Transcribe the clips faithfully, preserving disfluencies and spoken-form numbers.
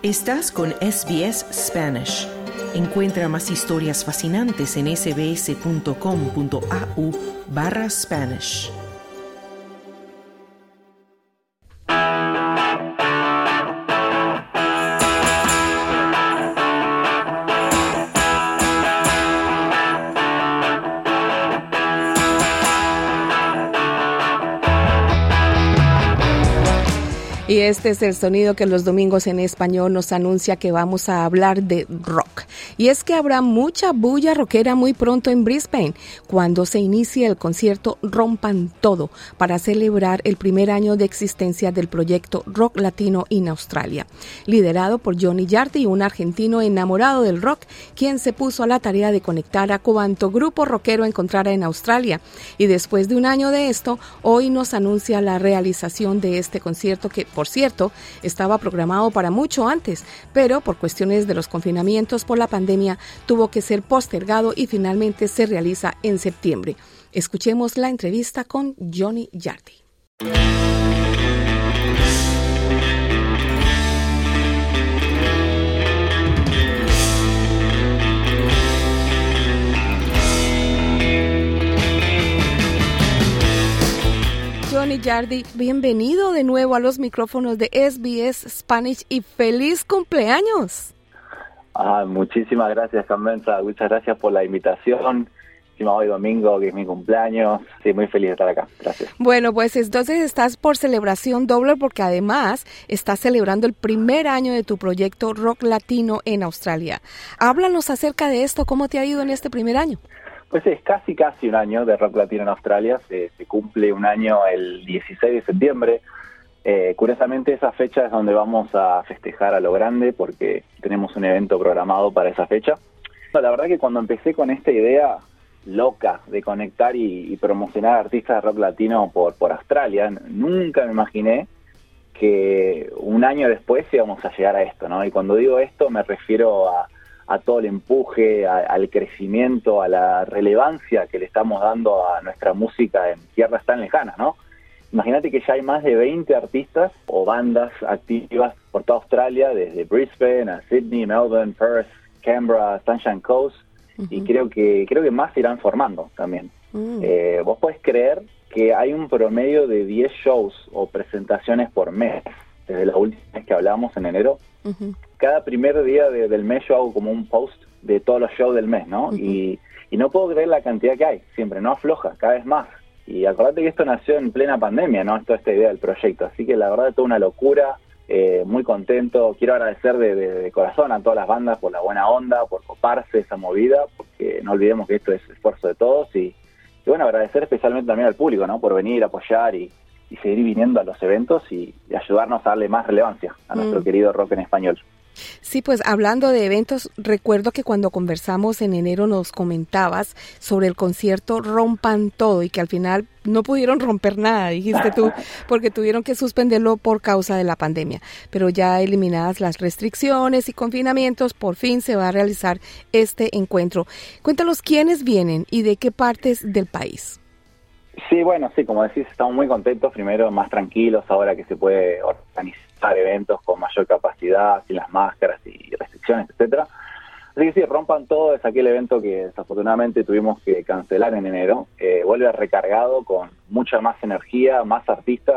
Estás con S B S Spanish. Encuentra más historias fascinantes en sbs.com.au barra Spanish. Y este es el sonido que los domingos en español nos anuncia que vamos a hablar de rock. Y es que habrá mucha bulla rockera muy pronto en Brisbane, cuando se inicie el concierto Rompan Todo, para celebrar el primer año de existencia del proyecto Rock Latino in Australia, liderado por Johnny Yardi, un argentino enamorado del rock, quien se puso a la tarea de conectar a cuanto grupo rockero encontrara en Australia. Y después de un año de esto, hoy nos anuncia la realización de este concierto que, por cierto, estaba programado para mucho antes, pero por cuestiones de los confinamientos por la pandemia tuvo que ser postergado y finalmente se realiza en septiembre. Escuchemos la entrevista con Johnny Yardi. Johnny Yardi, bienvenido de nuevo a los micrófonos de S B S Spanish y feliz cumpleaños. Ah, muchísimas gracias, Carmenza. Muchas gracias por la invitación. Encima hoy domingo, que es mi cumpleaños. Sí, muy feliz de estar acá. Gracias. Bueno, pues entonces estás por celebración doble porque además estás celebrando el primer año de tu proyecto Rock Latino en Australia. Háblanos acerca de esto. ¿Cómo te ha ido en este primer año? Pues es casi casi un año de Rock Latino en Australia, se, se cumple un año el dieciséis de septiembre. Eh, curiosamente esa fecha es donde vamos a festejar a lo grande porque tenemos un evento programado para esa fecha. La verdad que cuando empecé con esta idea loca de conectar y, y promocionar artistas de rock latino por, por Australia, nunca me imaginé que un año después íbamos a llegar a esto, ¿no? Y cuando digo esto me refiero a a todo el empuje, a, al crecimiento, a la relevancia que le estamos dando a nuestra música en tierras tan lejanas, ¿no? Imagínate que ya hay más de veinte artistas o bandas activas por toda Australia, desde Brisbane a Sydney, Melbourne, Perth, Canberra, Sunshine Coast, uh-huh. y creo que creo que más se irán formando también. Uh-huh. Eh, vos podés creer que hay un promedio de diez shows o presentaciones por mes, desde la última vez que hablamos en enero. Uh-huh. Cada primer día de, del mes yo hago como un post de todos los shows del mes, ¿no? Uh-huh. Y, y no puedo creer la cantidad que hay, siempre, no afloja, cada vez más. Y acordate que esto nació en plena pandemia, ¿no? Toda esta idea del proyecto, así que la verdad es toda una locura, eh, muy contento. Quiero agradecer de, de, de corazón a todas las bandas por la buena onda, por coparse esa movida, porque no olvidemos que esto es esfuerzo de todos. Y, y bueno, agradecer especialmente también al público, ¿no? Por venir, apoyar y, y seguir viniendo a los eventos y, y ayudarnos a darle más relevancia a nuestro mm. querido rock en español. Sí, pues hablando de eventos, recuerdo que cuando conversamos en enero nos comentabas sobre el concierto Rompan Todo y que al final no pudieron romper nada, dijiste tú, porque tuvieron que suspenderlo por causa de la pandemia. Pero ya eliminadas las restricciones y confinamientos, por fin se va a realizar este encuentro. Cuéntanos quiénes vienen y de qué partes del país. Sí, bueno, sí, como decís, estamos muy contentos, primero más tranquilos ahora que se puede organizar eventos con mayor capacidad, sin las máscaras y restricciones, etcétera. Así que sí, Rompan Todo es aquel evento que desafortunadamente tuvimos que cancelar en enero. Eh, vuelve recargado con mucha más energía, más artistas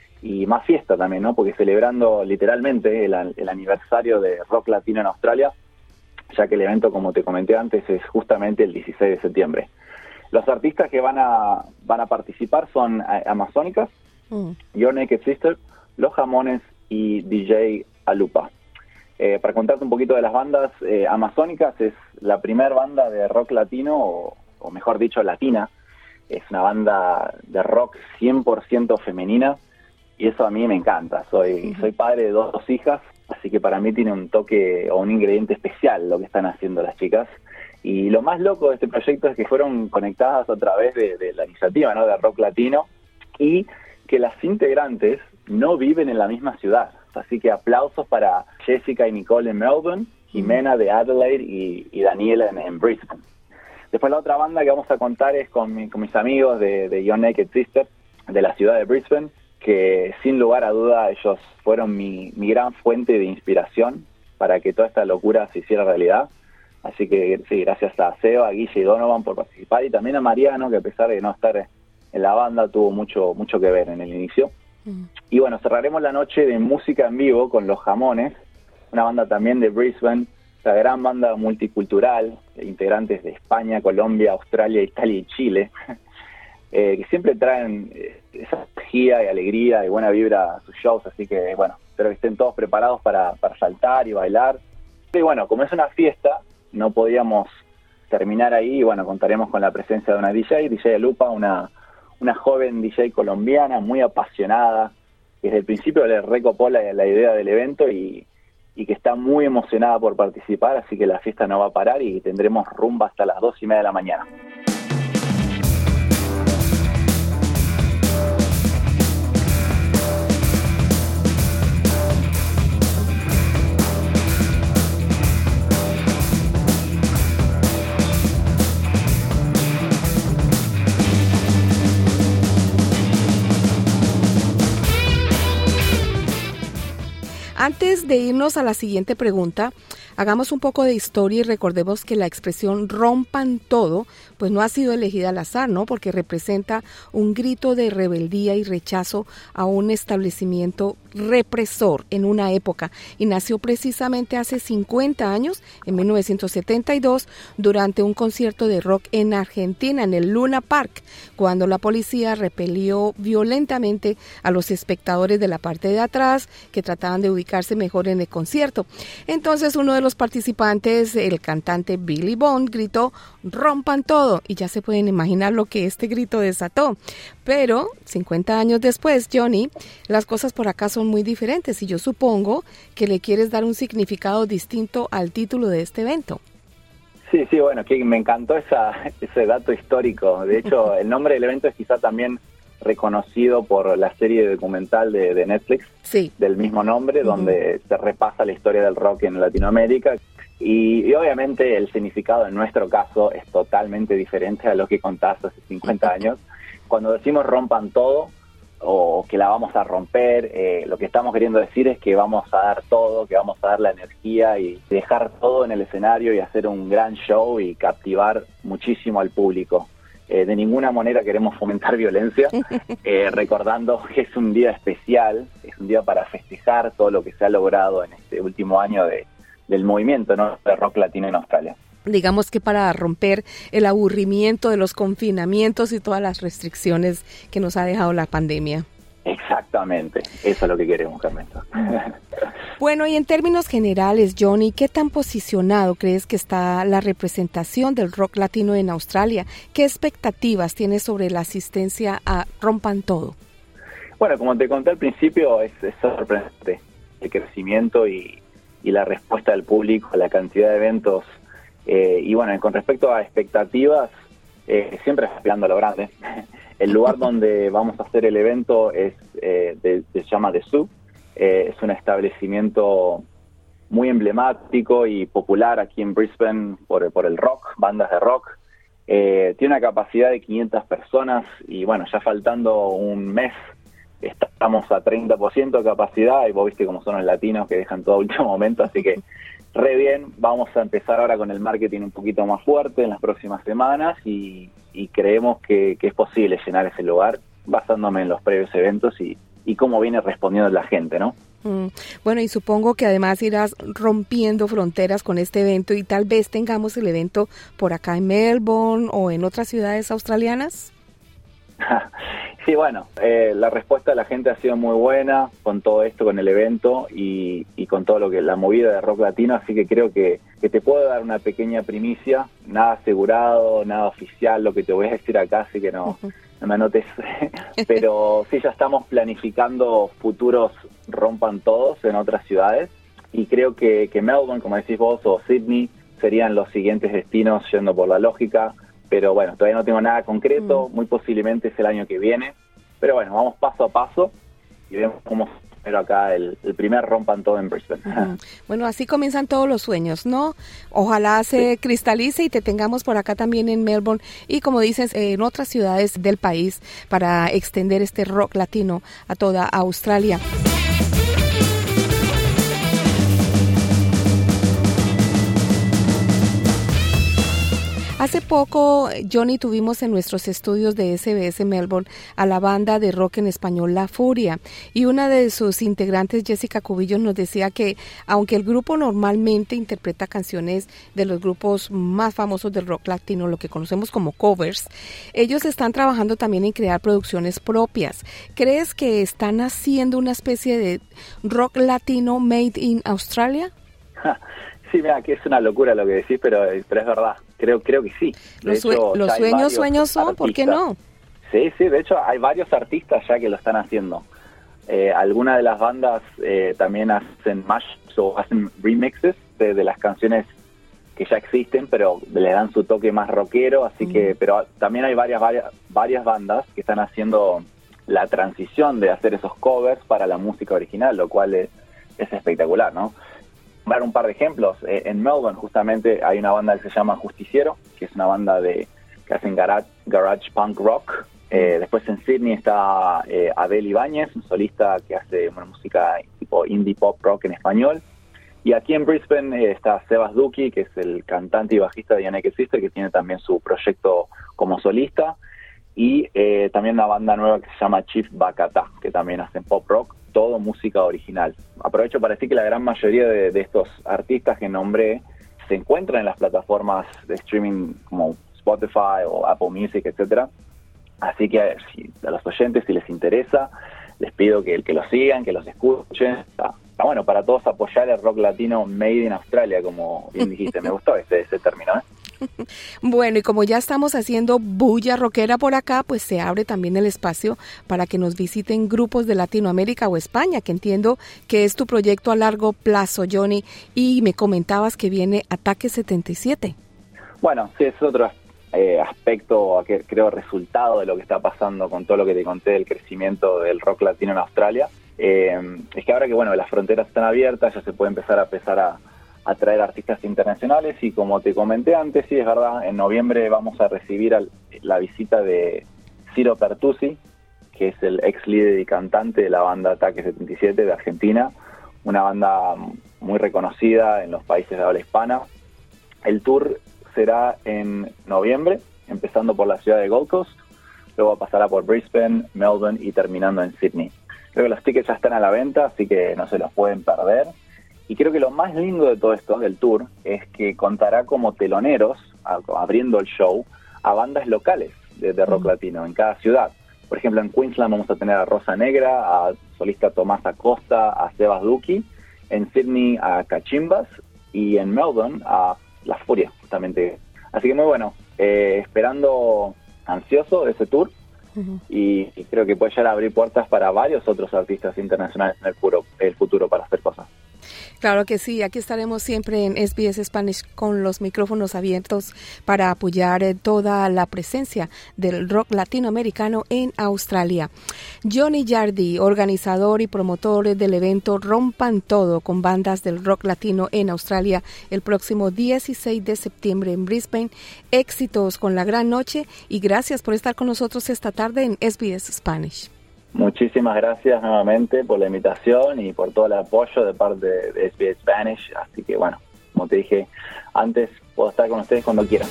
y más fiesta también, ¿no? Porque celebrando literalmente el, el aniversario de Rock Latino en Australia, ya que el evento, como te comenté antes, es justamente el dieciséis de septiembre. Los artistas que van a van a participar son Amazónicas, mm. Your Naked Sister, Los Jamones y D J Alupa. Eh, para contarte un poquito de las bandas, eh, Amazónicas es la primera banda de rock latino, o, o mejor dicho, latina. Es una banda de rock cien por ciento femenina y eso a mí me encanta. Soy, uh-huh. soy padre de dos, dos hijas, así que para mí tiene un toque o un ingrediente especial lo que están haciendo las chicas. Y lo más loco de este proyecto es que fueron conectadas a través de, de la iniciativa, ¿no? de rock latino, y que las integrantes no viven en la misma ciudad. Así que aplausos para Jessica y Nicole en Melbourne, Jimena de Adelaide y, y Daniela en, en Brisbane. Después la otra banda que vamos a contar es con, mi, con mis amigos de, de Your Naked Sister, de la ciudad de Brisbane, que sin lugar a duda ellos fueron mi, mi gran fuente de inspiración para que toda esta locura se hiciera realidad. Así que sí, gracias a Seba, a Guille y Donovan por participar, y también a Mariano, que a pesar de no estar en la banda, tuvo mucho mucho que ver en el inicio. Mm. Y bueno, cerraremos la noche de música en vivo con Los Jamones, una banda también de Brisbane, una gran banda multicultural, integrantes de España, Colombia, Australia, Italia y Chile, eh, que siempre traen eh, esa energía y alegría y buena vibra a sus shows. Así que bueno, espero que estén todos preparados para, para saltar y bailar. Y bueno, como es una fiesta, no podíamos terminar ahí, y bueno, contaremos con la presencia de una D J, D J Lupa, una, una joven D J colombiana muy apasionada, que desde el principio le recopó la, la idea del evento y, y que está muy emocionada por participar, así que la fiesta no va a parar y tendremos rumba hasta las dos y media de la mañana. Antes de irnos a la siguiente pregunta, hagamos un poco de historia y recordemos que la expresión rompan todo, pues no ha sido elegida al azar, ¿no? Porque representa un grito de rebeldía y rechazo a un establecimiento represor en una época, y nació precisamente hace cincuenta años, en mil novecientos setenta y dos, durante un concierto de rock en Argentina, en el Luna Park, cuando la policía repelió violentamente a los espectadores de la parte de atrás que trataban de ubicarse mejor en el concierto. Entonces uno de los participantes, el cantante Billy Bond, gritó "rompan todo", y ya se pueden imaginar lo que este grito desató. Pero cincuenta años después, Johnny, las cosas por acá son muy diferentes, y yo supongo que le quieres dar un significado distinto al título de este evento. Sí, sí, bueno, que me encantó esa, ese dato histórico. De hecho, el nombre del evento es quizá también reconocido por la serie documental de, de Netflix, sí, del mismo nombre, uh-huh, donde se repasa la historia del rock en Latinoamérica. Y, y obviamente el significado en nuestro caso es totalmente diferente a lo que contaste hace cincuenta años. Cuando decimos rompan todo, o que la vamos a romper, eh, lo que estamos queriendo decir es que vamos a dar todo, que vamos a dar la energía y dejar todo en el escenario y hacer un gran show y captivar muchísimo al público. Eh, de ninguna manera queremos fomentar violencia, eh, recordando que es un día especial, es un día para festejar todo lo que se ha logrado en este último año de, del movimiento, ¿no?, de rock latino en Australia. Digamos que para romper el aburrimiento de los confinamientos y todas las restricciones que nos ha dejado la pandemia. Exactamente, eso es lo que queremos, Carmen. Bueno, y en términos generales, Johnny, ¿qué tan posicionado crees que está la representación del rock latino en Australia? ¿Qué expectativas tienes sobre la asistencia a Rompan Todo? Bueno, como te conté al principio, es, es sorprendente el crecimiento y, y la respuesta del público a la cantidad de eventos. Eh, y bueno, con respecto a expectativas, eh, siempre esperando a lo grande. El lugar donde vamos a hacer el evento es eh, de, se llama The Zoo. Eh, es un establecimiento muy emblemático y popular aquí en Brisbane por, por el rock, bandas de rock. Eh, tiene una capacidad de quinientas personas y bueno, ya faltando un mes estamos a treinta por ciento de capacidad, y vos viste cómo son los latinos que dejan todo a último momento, así que re bien. Vamos a empezar ahora con el marketing un poquito más fuerte en las próximas semanas y, y creemos que, que es posible llenar ese lugar basándome en los previos eventos y, y cómo viene respondiendo la gente, ¿no? Mm, bueno, y supongo que además irás rompiendo fronteras con este evento y tal vez tengamos el evento por acá en Melbourne o en otras ciudades australianas. Sí, bueno, eh, la respuesta de la gente ha sido muy buena con todo esto, con el evento y, y con todo lo que la movida de rock latino, así que creo que, que te puedo dar una pequeña primicia, nada asegurado, nada oficial, lo que te voy a decir acá, así que no, no me anotes, pero sí, ya estamos planificando futuros Rompan Todos en otras ciudades, y creo que, que Melbourne, como decís vos, o Sydney serían los siguientes destinos yendo por la lógica. Pero bueno, todavía no tengo nada concreto, mm. muy posiblemente es el año que viene. Pero bueno, vamos paso a paso y vemos cómo pero acá el, el primer Rompan Todo en Brisbane. Mm. Bueno, así comienzan todos los sueños, ¿no? Ojalá se sí. cristalice y te tengamos por acá también en Melbourne y, como dices, en otras ciudades del país para extender este rock latino a toda Australia. Hace poco, Johnny, tuvimos en nuestros estudios de S B S Melbourne a la banda de rock en español La Furia, y una de sus integrantes, Jessica Cubillos, nos decía que aunque el grupo normalmente interpreta canciones de los grupos más famosos del rock latino, lo que conocemos como covers, ellos están trabajando también en crear producciones propias. ¿Crees que están haciendo una especie de rock latino made in Australia? Sí, mira, que es una locura lo que decís, pero, pero es verdad. Creo creo que sí. De los hecho, los sueños, sueños son, artistas. ¿Por qué no? Sí, sí, de hecho hay varios artistas ya que lo están haciendo. Eh, algunas de las bandas eh, también hacen mashups o hacen remixes de, de las canciones que ya existen, pero le dan su toque más rockero, así mm. que, pero también hay varias, varias, varias bandas que están haciendo la transición de hacer esos covers para la música original, lo cual es, es espectacular, ¿no? Dar un par de ejemplos. Eh, en Melbourne justamente hay una banda que se llama Justiciero, que es una banda de que hacen garage, garage punk rock. Eh, después en Sydney está eh, Abel Ibáñez, un solista que hace una música tipo indie pop rock en español. Y aquí en Brisbane eh, está Sebas Duki, que es el cantante y bajista de Naked Sister, que tiene también su proyecto como solista. Y eh, también una banda nueva que se llama Chief Bacata, que también hacen pop rock, todo música original. Aprovecho para decir que la gran mayoría de, de estos artistas que nombré se encuentran en las plataformas de streaming como Spotify o Apple Music, etcétera. Así que si, a los oyentes, si les interesa, les pido que, que los sigan, que los escuchen. Está, está bueno para todos apoyar el rock latino made in Australia, como bien dijiste. Me gustó ese, ese término, ¿eh? Bueno, y como ya estamos haciendo bulla rockera por acá, pues se abre también el espacio para que nos visiten grupos de Latinoamérica o España, que entiendo que es tu proyecto a largo plazo, Johnny, y me comentabas que viene Ataque setenta y siete. Bueno, sí, es otro eh, aspecto, que creo, resultado de lo que está pasando con todo lo que te conté del crecimiento del rock latino en Australia. Eh, es que ahora que, bueno, las fronteras están abiertas, ya se puede empezar a empezar a atraer artistas internacionales, y como te comenté antes, sí, es verdad, en noviembre vamos a recibir al, la visita de Ciro Pertusi, que es el ex líder y cantante de la banda Ataque setenta y siete de Argentina, una banda muy reconocida en los países de habla hispana. El tour será en noviembre, empezando por la ciudad de Gold Coast, luego pasará por Brisbane, Melbourne y terminando en Sydney. Creo que los tickets ya están a la venta, así que no se los pueden perder. Y creo que lo más lindo de todo esto, del tour, es que contará como teloneros, abriendo el show, a bandas locales de, de rock mm. latino en cada ciudad. Por ejemplo, en Queensland vamos a tener a Rosa Negra, a solista Tomás Acosta, a Sebas Duki, en Sydney a Cachimbas y en Melbourne a La Furia, justamente. Así que muy bueno, eh, esperando ansioso ese tour. Uh-huh. y, y creo que puede llegar a abrir puertas para varios otros artistas internacionales en el, puro, el futuro para hacer cosas. Claro que sí, aquí estaremos siempre en S B S Spanish con los micrófonos abiertos para apoyar eh, toda la presencia del rock latinoamericano en Australia. Johnny Yardi, organizador y promotor del evento Rompan Todo con bandas del rock latino en Australia el próximo dieciséis de septiembre en Brisbane. Éxitos con la gran noche y gracias por estar con nosotros esta tarde en S B S Spanish. Muchísimas gracias nuevamente por la invitación y por todo el apoyo de parte de S B S Spanish. Así que bueno, como te dije antes, puedo estar con ustedes cuando quieran.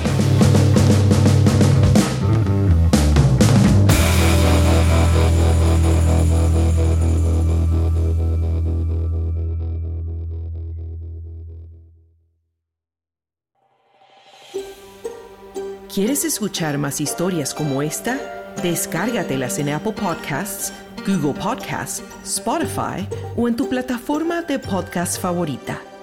¿Quieres escuchar más historias como esta? Descárgatelas en Apple Podcasts, Google Podcasts, Spotify o en tu plataforma de podcast favorita.